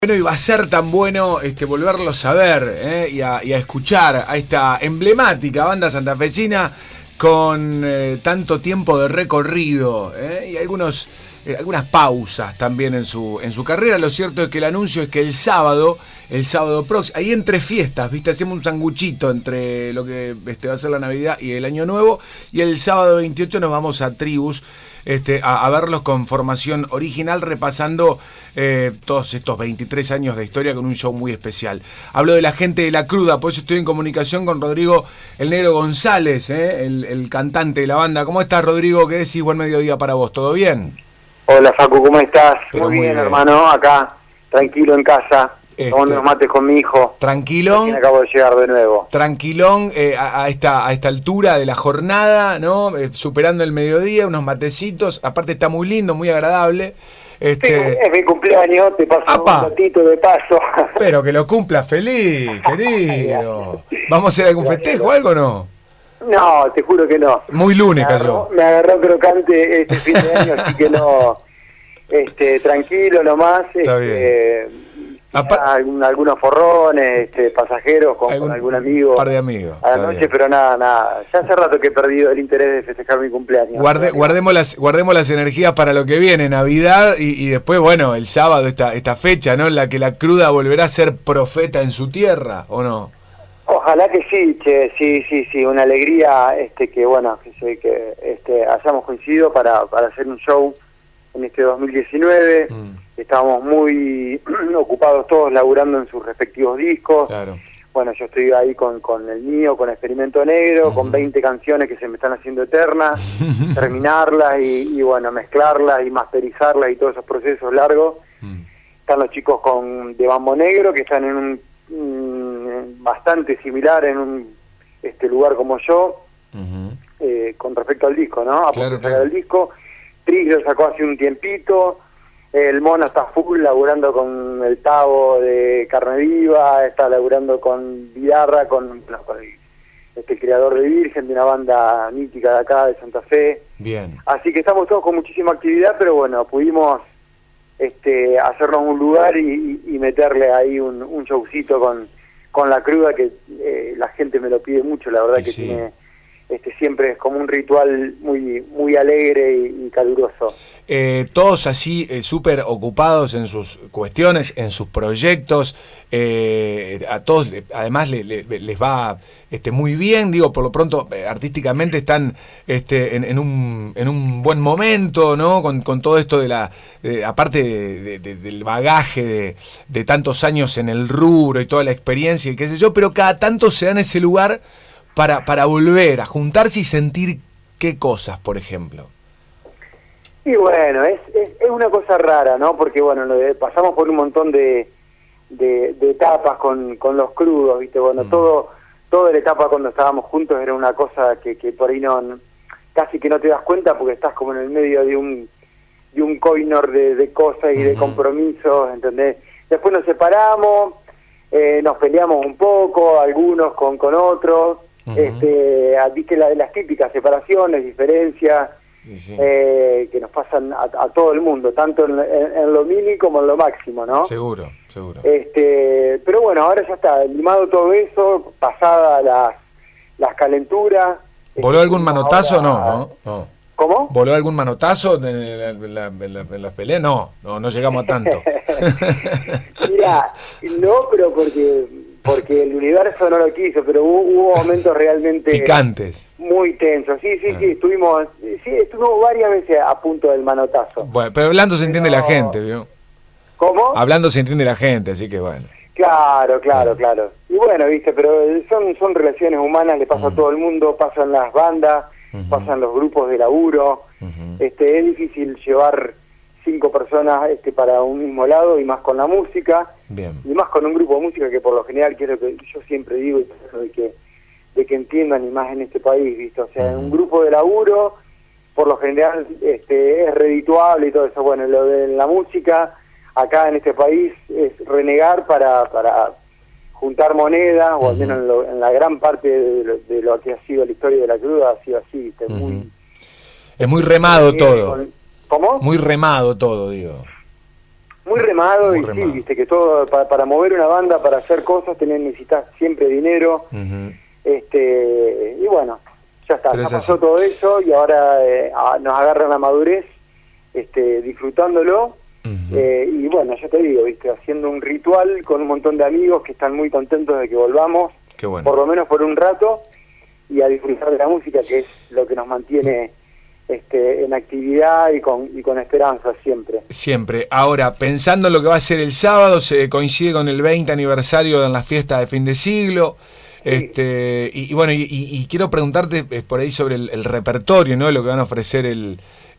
Bueno, y va a ser tan bueno volverlos a ver y a escuchar a esta emblemática banda santafesina con tanto tiempo de recorrido y algunas pausas también en su carrera. Lo cierto es que el anuncio es que el sábado próximo, ahí entre fiestas, ¿viste? Hacemos un sanguchito entre lo que va a ser la Navidad y el Año Nuevo, y el sábado 28 nos vamos a Tribus a verlos con formación original, repasando todos estos 23 años de historia con un show muy especial. Hablo de la gente de La Cruda, por eso estoy en comunicación con Rodrigo El Negro González, el cantante de la banda. ¿Cómo estás, Rodrigo? ¿Qué decís? Buen mediodía para vos, ¿todo bien? Hola, Facu, ¿cómo estás? Pero muy bien, bien, hermano, acá, tranquilo en casa, tomando unos mates con mi hijo. Tranquilón. Acabo de llegar de nuevo. Tranquilón, a esta altura de la jornada, ¿no? Superando el mediodía, unos matecitos, aparte está muy lindo, muy agradable. Sí, es mi cumpleaños, te paso un ratito de paso. Pero que lo cumpla feliz, querido. ¿Vamos a hacer algún festejo o algo o no? No, te juro que no. Muy lunes cayó. Me agarró crocante este fin de año, así que no, tranquilo nomás. Está bien. Algunos forrones, pasajeros con algún amigo. Un par de amigos. A la noche, bien. Pero nada. Ya hace rato que he perdido el interés de festejar mi cumpleaños. Guardemos las energías para lo que viene, Navidad, y después, bueno, el sábado, esta fecha, ¿no? En la que La Cruda volverá a ser profeta en su tierra, ¿o no? Ojalá que sí, che, sí, una alegría que hayamos coincidido para hacer un show en este 2019. Estábamos muy ocupados todos laburando en sus respectivos discos. Claro. Bueno, yo estoy ahí con el mío, con Experimento Negro, con 20 canciones que se me están haciendo eternas, terminarlas y bueno, mezclarlas y masterizarlas y todos esos procesos largos. Están los chicos de Bambo Negro, que están en un bastante similar en un lugar como yo, con respecto al disco, ¿no? Claro. El disco. Tris lo sacó hace un tiempito. El Mono está full laburando con el Tavo de Carne Viva, está laburando con Vidarra, con el creador de Virgen, de una banda mítica de acá, de Santa Fe. Bien. Así que estamos todos con muchísima actividad, pero bueno, pudimos hacernos un lugar y meterle ahí un showcito con La Cruda, que la gente me lo pide mucho, la verdad, que sí. Tiene siempre es como un ritual muy alegre y caluroso. Todos así súper ocupados en sus cuestiones, en sus proyectos, a todos además les va muy bien, digo, por lo pronto artísticamente están en un buen momento, ¿no? Con todo esto aparte del bagaje de tantos años en el rubro y toda la experiencia y qué sé yo, pero cada tanto se dan ese lugar para volver a juntarse y sentir qué cosas, por ejemplo. Y bueno, es una cosa rara, ¿no? Porque bueno, pasamos por un montón de etapas con los crudos, ¿viste? Bueno, toda la etapa cuando estábamos juntos era una cosa que por ahí casi que no te das cuenta porque estás como en el medio de un coinor de cosas y de compromisos, ¿entendés? Después nos separamos, nos peleamos un poco, algunos con otros. Que las típicas separaciones, diferencias, sí. Que nos pasan a todo el mundo, tanto en lo mini como en lo máximo, ¿no? Seguro. Pero bueno, ahora ya está, limado todo eso, pasada las calenturas. ¿Voló algún manotazo o no? ¿Cómo? ¿Voló algún manotazo en las peleas? No llegamos a tanto. Mira, no, pero porque el universo no lo quiso, pero hubo momentos realmente picantes, muy tensos. Sí, estuvimos varias veces a punto del manotazo. Bueno, pero hablando se entiende la gente, ¿vio? ¿Cómo? Hablando se entiende la gente, así que bueno. Claro. Y bueno, viste, pero son relaciones humanas, le pasa a todo el mundo, pasan las bandas, pasan los grupos de laburo. Es difícil llevar 5 personas para un mismo lado, y más con la música. Bien. Y más con un grupo de música que por lo general, que es lo que yo siempre digo, de que entiendan, y más en este país, ¿viste? O sea, un grupo de laburo por lo general es redituable y todo eso. Bueno, lo de la música acá en este país es renegar para juntar monedas, o al menos en la gran parte de lo que ha sido la historia de La Cruda ha sido así, ¿viste? Es muy remado todo. ¿Cómo? Muy remado todo, digo. muy remado. Muy y remado. Sí, viste que todo para mover una banda, para hacer cosas, necesitas siempre dinero. Y bueno, ya está, Pero ya es pasó así. todo eso y ahora nos agarra la madurez, disfrutándolo. Y bueno, ya te digo, viste, haciendo un ritual con un montón de amigos que están muy contentos de que volvamos, Qué bueno. por lo menos por un rato, y a disfrutar de la música, que es lo que nos mantiene en actividad y con esperanza siempre. Siempre. Ahora, pensando en lo que va a ser el sábado, se coincide con el 20 aniversario de la fiesta de fin de siglo. Sí. Y bueno, y quiero preguntarte por ahí sobre el repertorio, ¿no? Lo que van a ofrecer el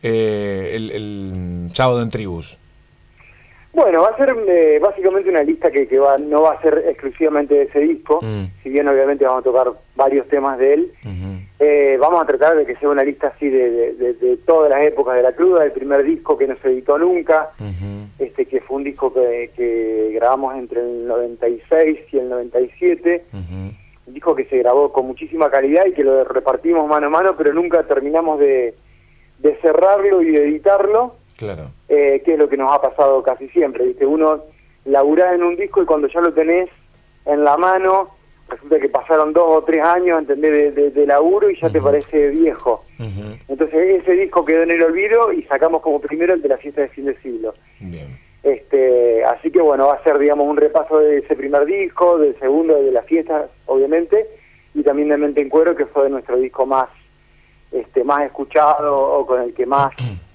sábado en Tribus. Bueno, va a ser básicamente una lista que no va a ser exclusivamente de ese disco, si bien obviamente vamos a tocar varios temas de él. Vamos a tratar de que sea una lista así de todas las épocas de La Cruda, el primer disco que no se editó nunca, que fue un disco que grabamos entre el 96 y el 97, un disco que se grabó con muchísima calidad y que lo repartimos mano a mano, pero nunca terminamos de cerrarlo y de editarlo. Claro. Que es lo que nos ha pasado casi siempre, ¿viste? Uno laburá en un disco y cuando ya lo tenés en la mano, resulta que pasaron 2 o 3 años, ¿entendés? De laburo y ya te parece viejo. Entonces ese disco quedó en el olvido y sacamos como primero el de la fiesta de fin de siglo. Bien. Así que bueno, va a ser, digamos, un repaso de ese primer disco, del segundo, de la fiesta, obviamente, y también de Mente en Cuero, que fue nuestro disco más escuchado o con el que más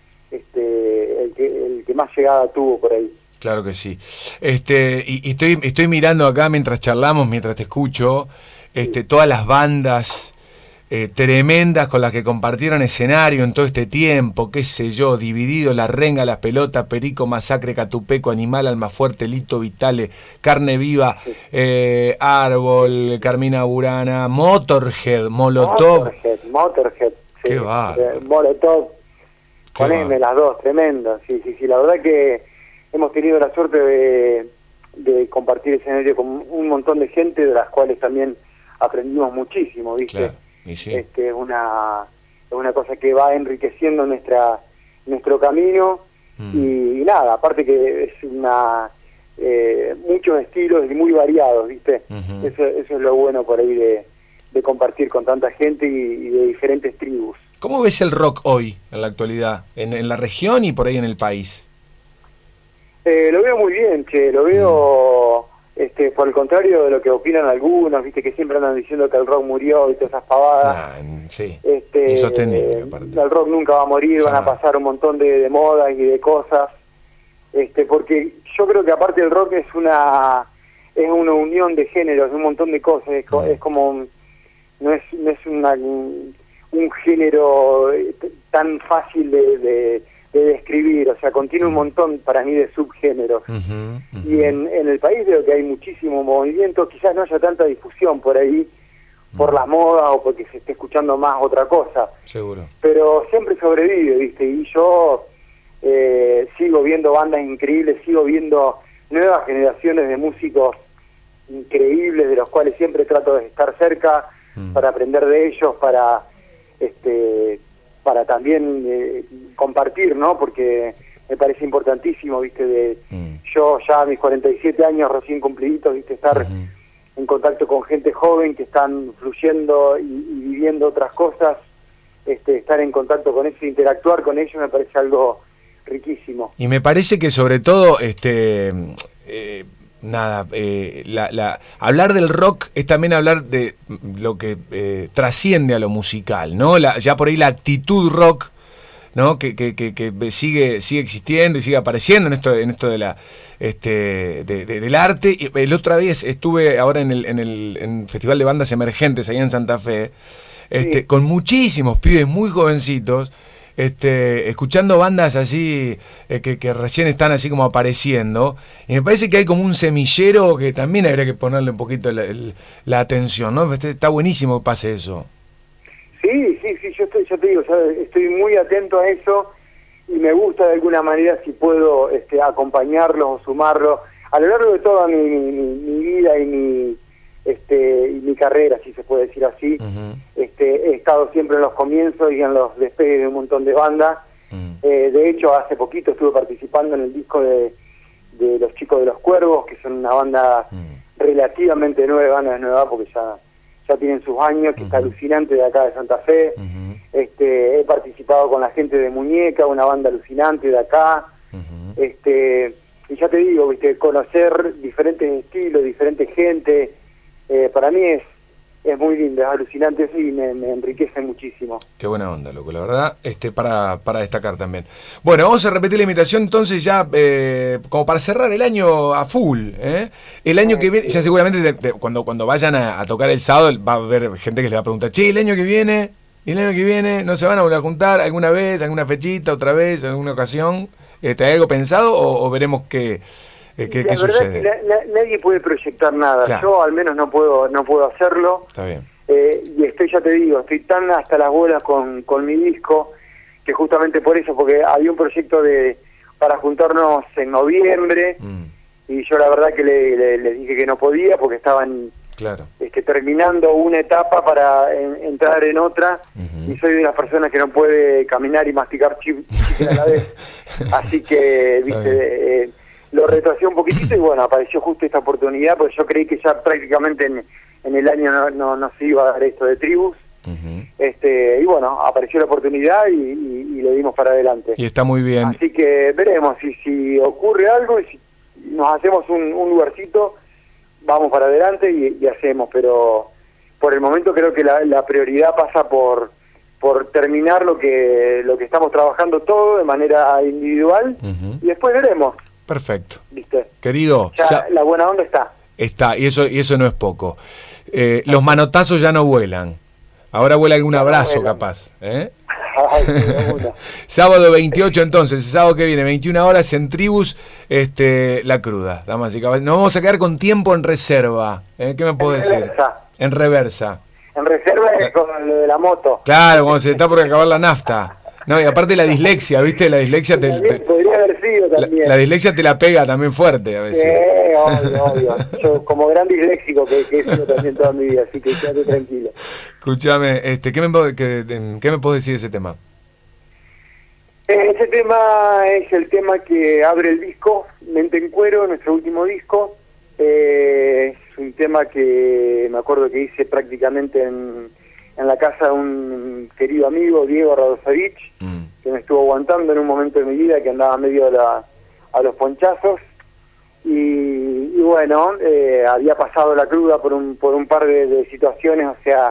el que más llegada tuvo por ahí. Claro que sí. Y estoy mirando acá mientras charlamos, mientras te escucho, todas las bandas tremendas con las que compartieron escenario en todo este tiempo, qué sé yo, Dividido, La Renga, Las Pelotas, Perico, Masacre, Catupeco, Animal, Almafuerte, Lito Vitale, Carne Viva, Árbol, Carmina Burana, Motorhead, Molotov. Motorhead, sí. Qué bárbaro. Molotov. Con Qué M, las dos, tremendo. Sí, la verdad que hemos tenido la suerte de compartir escenario con un montón de gente, de las cuales también aprendimos muchísimo, ¿viste? Claro, y sí. Es una cosa que va enriqueciendo nuestro camino y nada, aparte que es muchos estilos y muy variados, ¿viste? Eso es lo bueno por ahí de compartir con tanta gente y de diferentes tribus. ¿Cómo ves el rock hoy, en la actualidad, en la región y por ahí en el país? Lo veo muy bien, lo veo por el contrario de lo que opinan algunos, viste, que siempre andan diciendo que el rock murió y todas esas pavadas. Sí, insostenible, aparte. El rock nunca va a morir, van a pasar un montón de modas y de cosas, porque yo creo que aparte el rock es una unión de géneros, de un montón de cosas, es como no es un género tan fácil de describir, o sea, contiene un montón para mí de subgéneros. Y en el país veo que hay muchísimo movimiento, quizás no haya tanta difusión por ahí, por la moda o porque se esté escuchando más otra cosa. Seguro. Pero siempre sobrevive, ¿viste? Y yo sigo viendo bandas increíbles, sigo viendo nuevas generaciones de músicos increíbles, de los cuales siempre trato de estar cerca para aprender de ellos, para también compartir, ¿no? Porque me parece importantísimo, ¿viste? Yo ya a mis 47 años recién cumpliditos, ¿viste? Estar en contacto con gente joven que están fluyendo y viviendo otras cosas, estar en contacto con eso, interactuar con ellos, me parece algo riquísimo. Y me parece que sobre todo, hablar del rock es también hablar de lo que trasciende a lo musical, ¿no? Ya por ahí la actitud rock, ¿no? Que sigue existiendo y sigue apareciendo en esto de la del arte. Y el otra vez estuve ahora en el Festival de Bandas Emergentes allá en Santa Fe, Sí. con muchísimos pibes muy jovencitos, escuchando bandas así que recién están así como apareciendo, y me parece que hay como un semillero que también habría que ponerle un poquito la atención, ¿no? Está buenísimo que pase eso. Sí, yo te digo, estoy muy atento a eso y me gusta de alguna manera si puedo acompañarlos o sumarlos a lo largo de toda mi vida y mi carrera, si se puede decir así. He estado siempre en los comienzos y en los despegues de un montón de bandas. De hecho, hace poquito estuve participando en el disco de de los chicos de Los Cuervos, que son una banda relativamente nueva, no es nueva porque ya tienen sus años, que está alucinante, de acá de Santa Fe. He participado con la gente de Muñeca, una banda alucinante de acá. Y ya te digo, viste, conocer diferentes estilos, diferente gente, para mí es muy lindo, es alucinante y me enriquece muchísimo. Qué buena onda, loco, la verdad, para destacar también. Bueno, vamos a repetir la invitación entonces ya, como para cerrar el año a full, ¿eh? El año que viene, ya seguramente cuando vayan a tocar el sábado, va a haber gente que le va a preguntar, che, el año que viene, ¿no se van a volver a juntar alguna vez, alguna fechita, otra vez, alguna ocasión? ¿Hay algo pensado o veremos qué sucede? Nadie puede proyectar nada. Claro. Yo al menos no puedo hacerlo. Está bien. Y ya te digo, estoy tan hasta las bolas con mi disco, que justamente por eso, porque había un proyecto para juntarnos en noviembre, y yo la verdad que les dije que no podía, porque estaban terminando una etapa para entrar en otra, y soy de las personas que no puede caminar y masticar chicle a la vez. Así que, viste, lo retrasé un poquitito y bueno, apareció justo esta oportunidad, porque yo creí que ya prácticamente en el año no se iba a dar esto de Tribus. Y bueno, apareció la oportunidad y le dimos para adelante. Y está muy bien. Así que veremos si ocurre algo y si nos hacemos un lugarcito, vamos para adelante y hacemos, pero por el momento creo que la prioridad pasa por terminar lo que estamos trabajando todo de manera individual, y después veremos. Perfecto. ¿Viste? Querido, ya la buena onda está. Está, y eso no es poco. Los manotazos ya no vuelan. Ahora vuela algún abrazo, capaz. Ay, Sábado 28 entonces, el sábado que viene, 21 horas en Tribus, La Cruda, damas y caballeros. Nos vamos a quedar con tiempo en reserva. ¿Qué me puedo decir? En reversa. En reserva es con lo de la moto. Claro, cuando se está por acabar la nafta. No, y aparte la dislexia, ¿viste? La dislexia podría haber sido también. La dislexia te la pega también fuerte a veces. Obvio. Yo como gran disléxico que he sido también toda mi vida, así que quédate tranquilo. Escúchame, ¿qué me puedo decir de ese tema? Ese tema es el tema que abre el disco, Mente en Cuero, nuestro último disco. Es un tema que me acuerdo que hice prácticamente en la casa de un querido amigo, Diego Radosavich, que me estuvo aguantando en un momento de mi vida que andaba medio a los ponchazos. Y bueno, había pasado la cruda por un par de situaciones, o sea,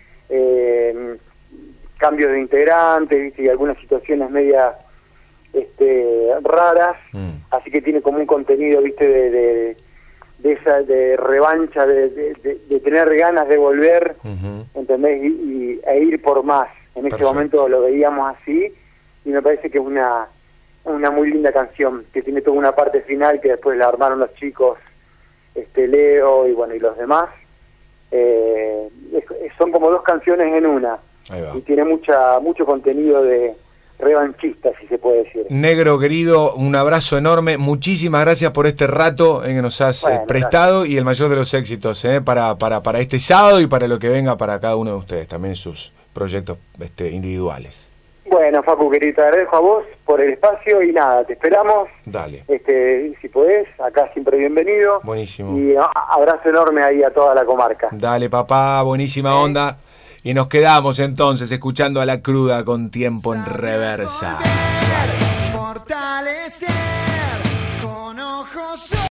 cambios de integrantes, ¿viste? Y algunas situaciones medias raras, así que tiene como un contenido, ¿viste? de revancha, de tener ganas de volver, ¿entendés? E ir por más. En ese momento lo veíamos así, y me parece que es una muy linda canción, que tiene toda una parte final que después la armaron los chicos, Leo y los demás. Son como dos canciones en una, y tiene mucho contenido de revanchista, si se puede decir. Negro querido, un abrazo enorme, muchísimas gracias por este rato que nos has prestado, gracias. Y el mayor de los éxitos para este sábado y para lo que venga para cada uno de ustedes, también sus proyectos individuales. Bueno, Facu, querido, te agradezco a vos por el espacio y nada, te esperamos. Dale. Si podés, acá siempre bienvenido. Buenísimo. Y abrazo enorme ahí a toda la comarca. Dale, papá, buenísima onda. Y nos quedamos entonces escuchando a La Cruda con Tiempo en Reversa. Fortalecer.